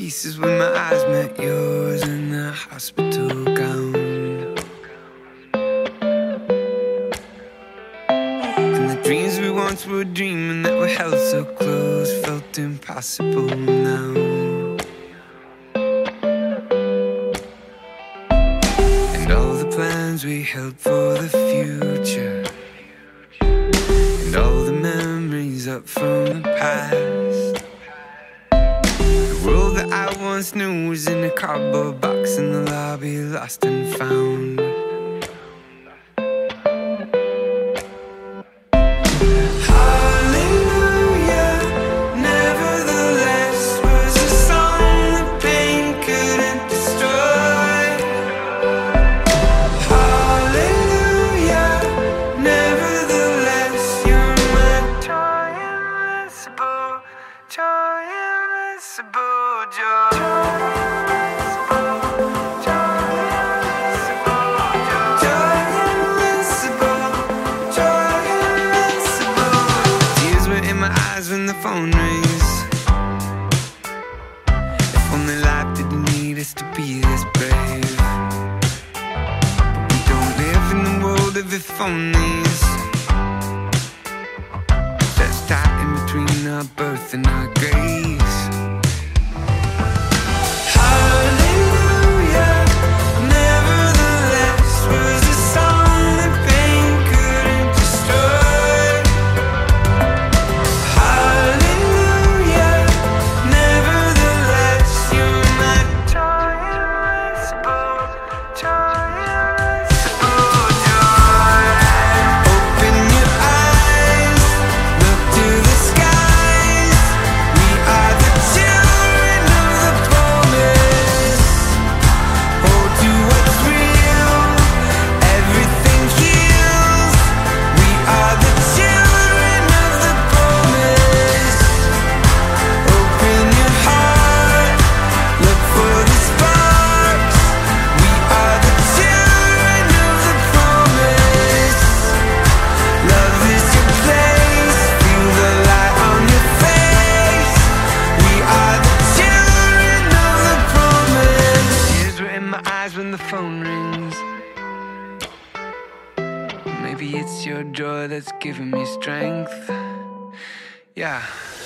pieces when my eyes met yours in the hospital gown. And the dreams we once were dreaming that were held so close felt impossible now. And all the plans we held for the future, and all the memories up from the past. The world that I once knew was in a cardboard box in the lobby, lost and found. Hallelujah, nevertheless, was a song that pain couldn't destroy. Hallelujah, nevertheless, you're my joy invincible, joy invincible, joy. When the phone rings, if only life didn't need us to be this brave. But we don't live in the world of if onlys. Just tight in between our birth and our graves. Hallelujah, nevertheless, was a song that pain couldn't destroy. When the phone rings, maybe it's your joy that's giving me strength. Yeah.